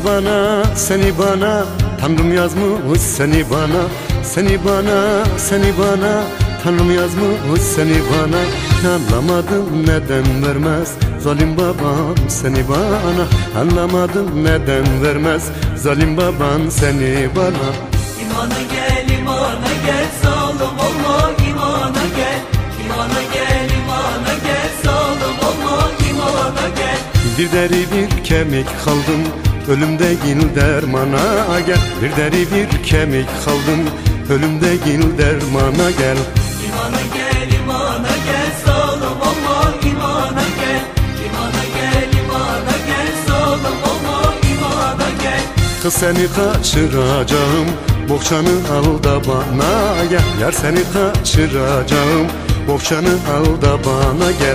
Seni bana Tanrım yazmış seni bana. Seni bana Tanrım yazmış seni bana. Anlamadım neden vermez zalim babam seni bana. Anlamadım neden vermez zalim baban seni bana. İmana gel zalim olma imana gel. İmana gel zalim olma imana gel. Bir deri bir kemik kaldım, ölümde gil dermana gel. Bir deri bir kemik kaldım, ölümde gil dermana gel. İmana gel zalim olma imana gel. İmana gel zalim olma imana gel. Kız seni kaçıracağım, bohçanı al da bana gel. Yar seni kaçıracağım, bohçanı al da bana gel.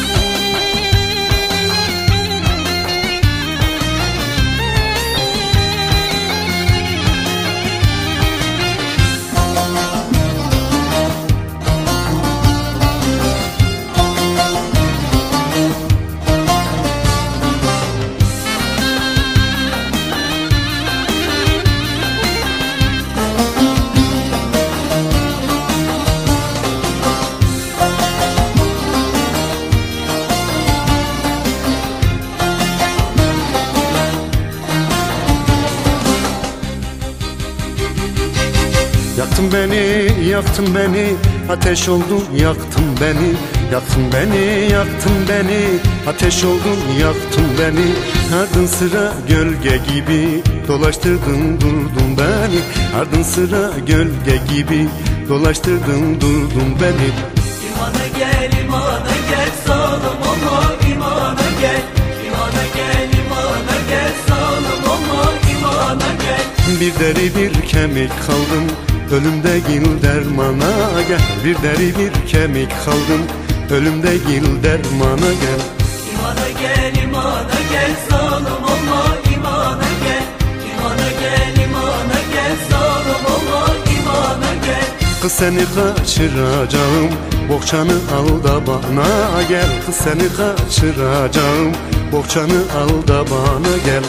Yaktın beni, ateş oldun yaktın beni. Yaktın beni, ateş oldun yaktın beni. Ardın sıra gölge gibi dolaştırdın durdun beni. Ardın sıra gölge gibi dolaştırdın durdun beni. İmana gel zalim olma imana gel. İmana gel zalim olma imana gel. Bir deri bir kemik kaldım, ölümde gil dermana gel. Bir deri bir kemik kaldım, ölümde gil dermana gel. İmana gel zalim olma imana gel. İmana gel zalim olma imana gel. Kız seni kaçıracağım, bohçanı al da bana gel. Kız seni kaçıracağım, bohçanı al da bana gel.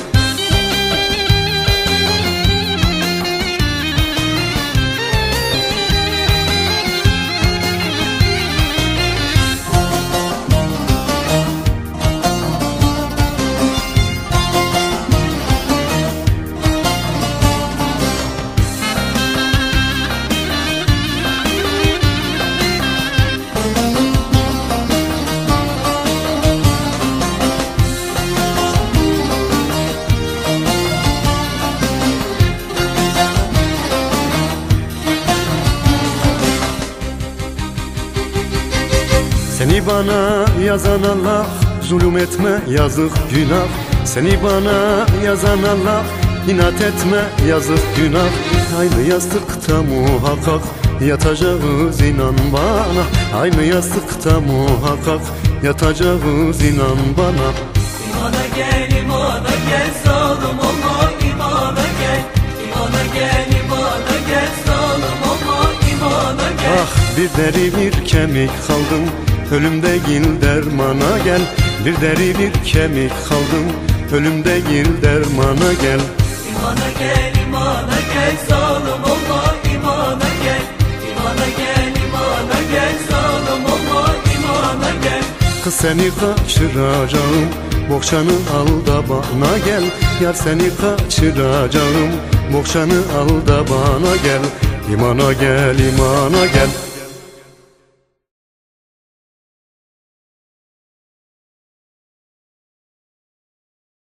Seni bana yazan Allah, zulüm etme yazık günah. Seni bana yazan Allah, inat etme yazık günah. Aynı yastıkta muhakkak yatacağız inan bana. Aynı yastıkta muhakkak yatacağız inan bana. İmana gel zalim olma imana gel. İmana gel zalim olma imana gel. Ah bir deri bir kemik kaldım, ölümde gil dermana gel. Bir deri bir kemik kaldım, ölümde gil dermana gel. İmana gel zalim olma imana gel. İmana gel zalim olma imana gel. Kız seni kaçıracağım, bohçanı al da bana gel. Yar seni kaçıracağım, bohçanı al da bana gel. İmana gel